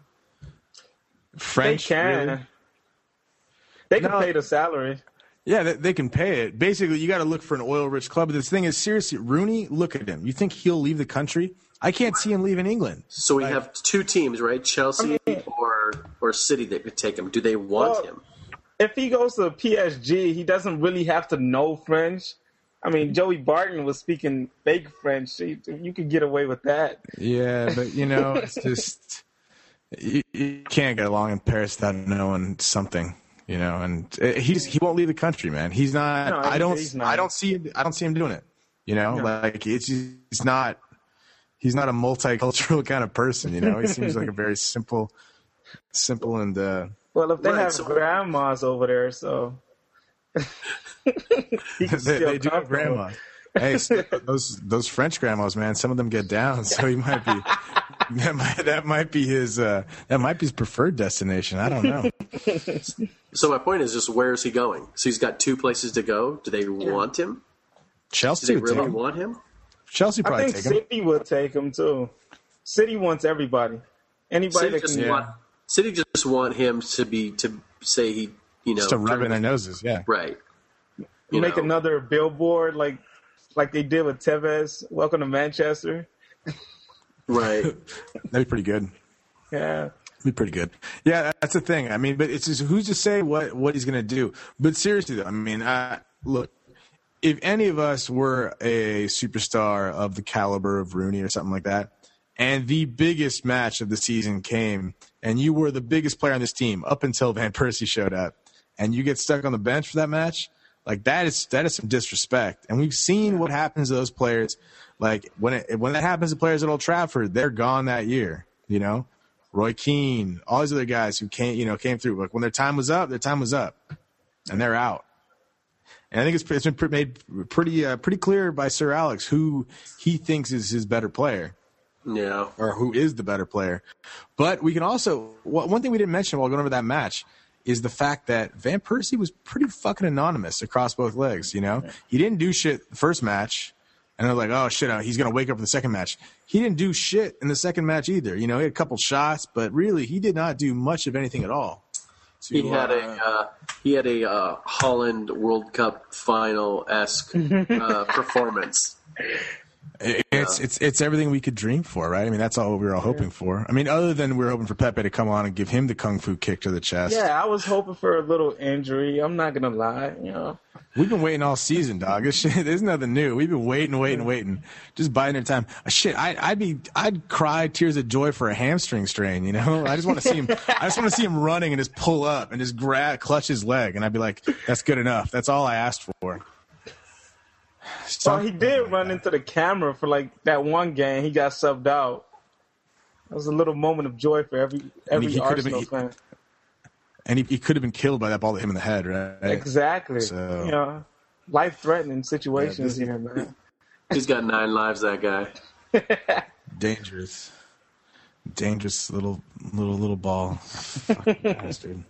French, they can. really? They can No. pay the salary. Yeah, they, they can pay it. Basically, you got to look for an oil-rich club. But the thing is, seriously, Rooney, look at him. You think he'll leave the country? I can't see him leaving England. So we have two teams, right? Chelsea I mean- or or City that could take him. Do they want Well, him? If he goes to P S G, he doesn't really have to know French. I mean, Joey Barton was speaking fake French. You, you could get away with that. Yeah, but you know, it's just you, you can't get along in Paris without knowing something. You know, and he just, he won't leave the country, man. He's not. No, I don't. he's not. I don't see. I don't see him doing it. You know, No. like it's he's not. He's not a multicultural kind of person. You know, he seems like a very simple, simple and. Uh, Well, if they Right, have so- grandmas over there, so he can they, still they do have comfortable. grandmas. Hey, s- those those French grandmas, man. Some of them get down, so he might be. That might, that might be his. Uh, that might be his preferred destination. I don't know. So my point is just where is he going? So he's got two places to go. Do they want him? Do Chelsea they would take really him. want him? Chelsea I probably think take him. City would take him too. City wants everybody. Anybody City that just can. Yeah. want City just want him to be to say he you know Just to rub in their noses. Yeah. right. You make know. another billboard like like they did with Tevez. Welcome to Manchester. Right. That'd be pretty good. Yeah. Be pretty good. Yeah, that's the thing. I mean, but it's just who's to say what what he's going to do. But seriously, though, I mean, uh, look, if any of us were a superstar of the caliber of Rooney or something like that, and the biggest match of the season came, and you were the biggest player on this team up until Van Persie showed up, and you get stuck on the bench for that match, like that is that is some disrespect. And we've seen what happens to those players. Like when it, when that happens to players at Old Trafford, they're gone that year. You know. Roy Keane, all these other guys who came, you know, came through. Like when their time was up, their time was up, and they're out. And I think it's, it's been pre- made pretty, uh, pretty clear by Sir Alex who he thinks is his better player, Yeah. or who is the better player. But we can also one thing we didn't mention while going over that match is the fact that Van Persie was pretty fucking anonymous across both legs. You know, he didn't do shit the first match. And they're like, oh, shit, he's going to wake up in the second match. He didn't do shit in the second match either. You know, he had a couple shots, but really he did not do much of anything at all. To, He had uh, a uh, he had a uh, Holland World Cup final esque uh, performance. it- it's, it's, it's everything we could dream for, right? I mean, that's all we were all hoping for. I mean, other than we were hoping for Pepe to come on and give him the kung fu kick to the chest. Yeah, I was hoping for a little injury. I'm not gonna lie, you know. We've been waiting all season, dog. This shit, there's nothing new. We've been waiting, waiting, waiting, just biding our time. Uh, Shit, I, I'd be, I'd cry tears of joy for a hamstring strain. You know, I just want to see him. I just want to see him running and just pull up and just grab, clutch his leg, and I'd be like, "That's good enough. That's all I asked for." So he did run into the camera for like that one game. He got subbed out. That was a little moment of joy for every every he could've been- Arsenal he- fan. And he, he could have been killed by that ball that hit him in the head, right? Exactly. So- You know, life threatening situations Yeah, here, man. He's got nine lives. That guy. Dangerous, dangerous little little little ball. Fucking bastard.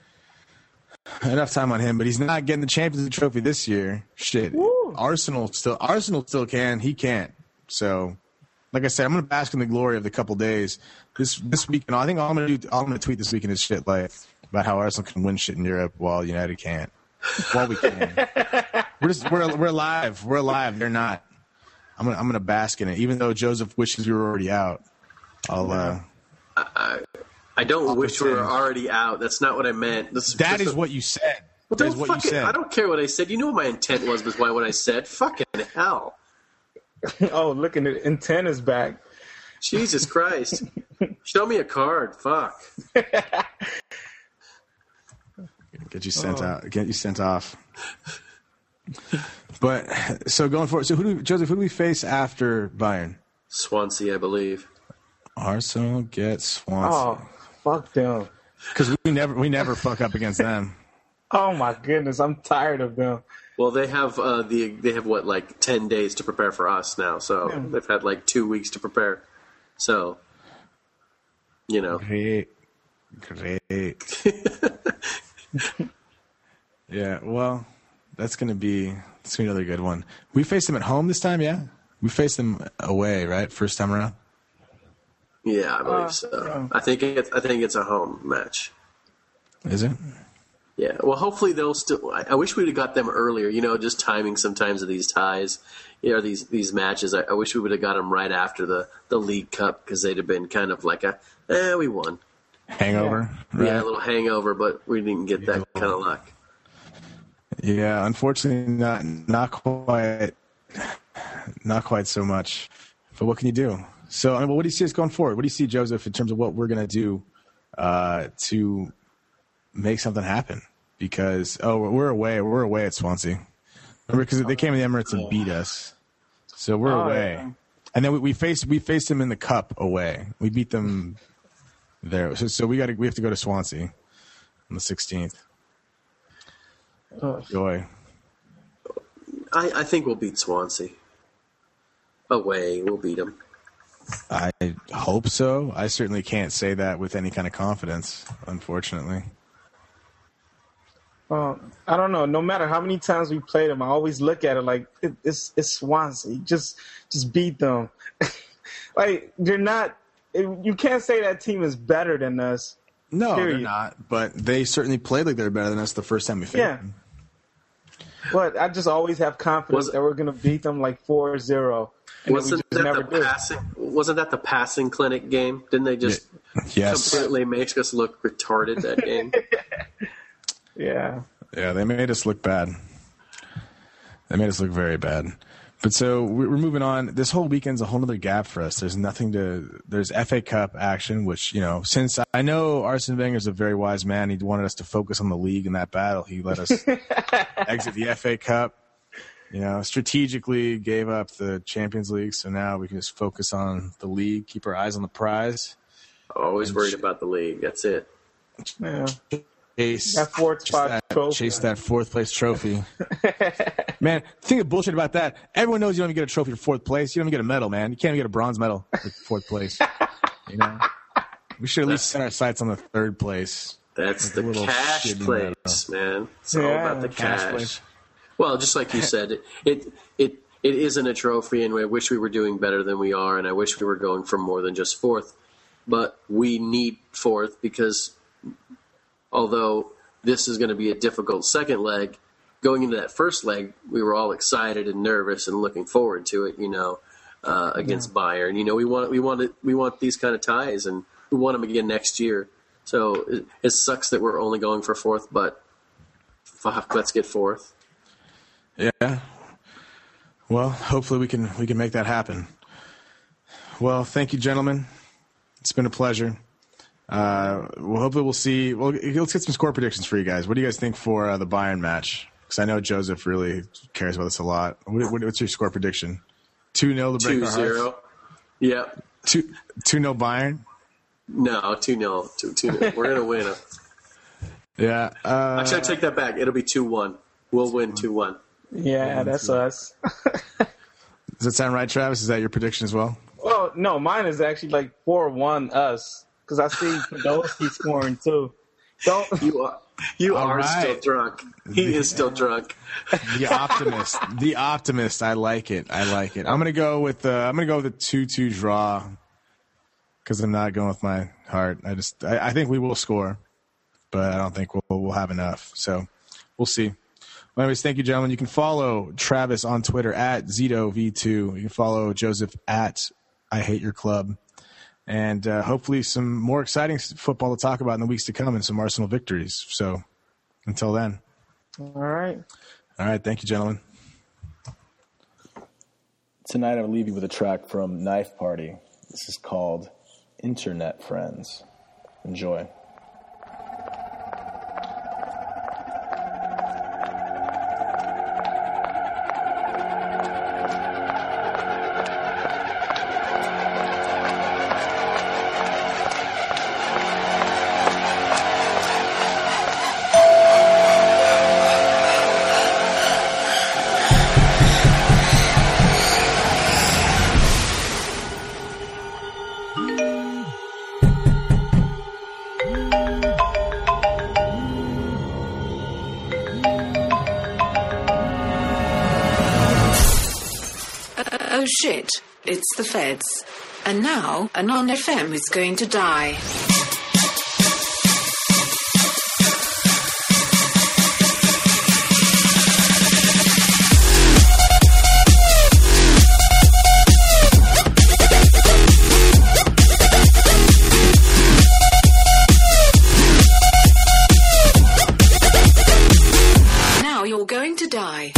Enough time on him, but he's not getting the Champions League trophy this year. Shit, Woo. Arsenal still Arsenal still can. He can't. So, like I said, I'm gonna bask in the glory of the couple days this this weekend. I think all I'm gonna do. All I'm gonna tweet this weekend is shit like about how Arsenal can win shit in Europe while United can't. While we can, we're just we're we're alive. We're alive. They're not. I'm gonna I'm gonna bask in it, even though Joseph wishes we were already out. I'll uh, I I don't wish we were already out. That's not what I meant. This, that this, is what you said. Well, that is what fucking, you said. I don't care what I said. You know what my intent was with what I said. Fucking hell. Oh, look at it. Intent is back. Jesus Christ. Show me a card. Fuck. Get you sent Oh. out. Get you sent off. But so going forward, so who do we, Joseph? Who do we face after Bayern? Swansea, I believe. Arsenal get Swansea. Oh, fuck them. Because we never we never fuck up against them. Oh my goodness, I'm tired of them. Well, they have uh, the they have what like ten days to prepare for us now, so Yeah. they've had like two weeks to prepare. So, you know, Great, great. Yeah, well, that's gonna be that's gonna be another good one. We faced them at home this time, yeah. We faced them away, right? First time around. yeah, I believe Uh, so. yeah. I think it's I think it's a home match. Is it? Yeah. Well, hopefully they'll still. I, I wish we'd have got them earlier. You know, just timing sometimes of these ties, you know, these these matches. I, I wish we would have got them right after the the League Cup because they'd have been kind of like a, eh, we won. Hangover. Yeah, Right? a little hangover, but we didn't get that kind of luck. Yeah, unfortunately, not not quite, not quite so much. But what can you do? So, I mean, what do you see us going forward? What do you see, Joseph, in terms of what we're going to do uh, to make something happen? Because oh, we're away, we're away at Swansea. Remember, because they came in the Emirates and beat us, so we're Oh, away. yeah. And then we, we faced we faced them in the cup away. We beat them there. So, so we got to we have to go to Swansea on the sixteenth. Oh, Joy. I, I think we'll beat Swansea. Away, we'll beat them. I hope so. I certainly can't say that with any kind of confidence, unfortunately. Uh, I don't know. No matter how many times we played them, I always look at it like it, it's it's Swansea. Just just beat them. Like they're not. You can't say that team is better than us. No, Period. they're not. But they certainly played like they're better than us the first time we faced Yeah. them. But I just always have confidence Was- that we're going to beat them like four zero. And then we Wasn't just that never the do. passing? Wasn't that the passing clinic game? Didn't they just Yes. completely make us look retarded that game? Yeah. Yeah, they made us look bad. They made us look very bad. But so we're moving on. This whole weekend's a whole other gap for us. There's nothing to. There's F A Cup action, which, you know, since I know Arsene Wenger's a very wise man, he wanted us to focus on the league in that battle. He let us exit the F A Cup. You know, strategically gave up the Champions League, so now we can just focus on the league, keep our eyes on the prize. Always worried about the league. That's it. Yeah. Chase That fourth chase spot that, trophy. chase that fourth place trophy. Man, the thing of bullshit about that, everyone knows you don't even get a trophy for fourth place. You don't even get a medal, man. You can't even get a bronze medal for fourth place. You know, we should at least set our sights on the third place. That's Like a the little cash shitty place, man. It's all Yeah. about the Cash cash. place. Well, just like you said, it, it it it isn't a trophy, and I wish we were doing better than we are, and I wish we were going for more than just fourth. But we need fourth because although this is going to be a difficult second leg, going into that first leg, we were all excited and nervous and looking forward to it. You know, uh, against Bayern. You know, we want we want it, we want these kind of ties, and we want them again next year. So it, it sucks that we're only going for fourth, but fuck, let's get fourth. Yeah. Well, hopefully we can we can make that happen. Well, thank you, gentlemen. It's been a pleasure. Uh, well, hopefully we'll see. Well, let's get some score predictions for you guys. What do you guys think for uh, the Bayern match? Because I know Joseph really cares about this a lot. What, what, what's your score prediction? two nil to break Two our hearts? zero. Yep. Two two nil Bayern. No, two nil. Two two nil. We're gonna win. Yeah. Uh, Actually, I take that back. It'll be two one. We'll win two one. Yeah, that's us. does that sound right, Travis? Is that your prediction as well? Well, no, mine is actually like four one us because I see Podolski scoring too. Don't. You are you All are right. still drunk. He is still drunk. The optimist. The optimist. I like it. I like it. I'm gonna go with uh, I'm gonna go with a two two draw because I'm not going with my heart. I just I, I think we will score, but I don't think we'll we'll have enough. So we'll see. Well, anyways, thank you, gentlemen. You can follow Travis on Twitter at Zito V two. You can follow Joseph at I Hate Your Club. and uh, hopefully some more exciting football to talk about in the weeks to come and some Arsenal victories. So until then. All right. All right. Thank you, gentlemen. Tonight I'll leave you with a track from Knife Party. This is called Internet Friends. Enjoy. Oh shit, it's the feds. And now, Anon F M is going to die. Now you're going to die.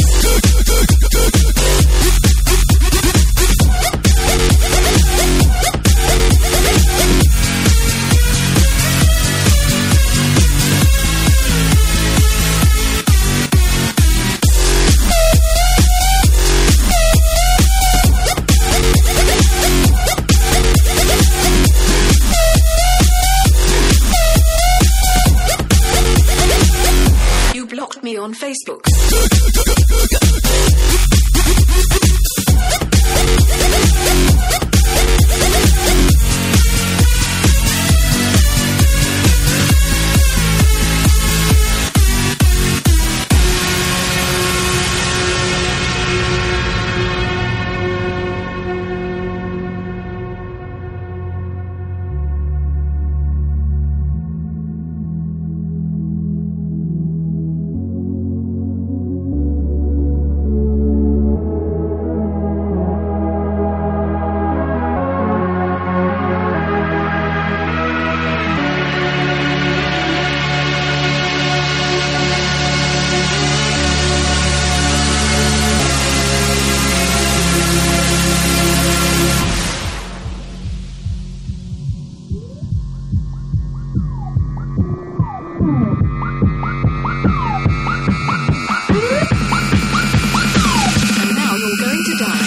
You blocked me on Facebook. And now you're going to die.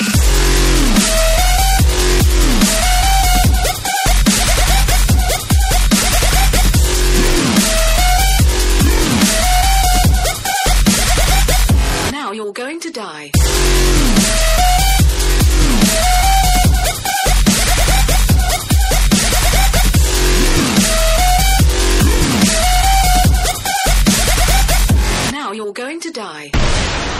Now you're going to die. Now you're going to die.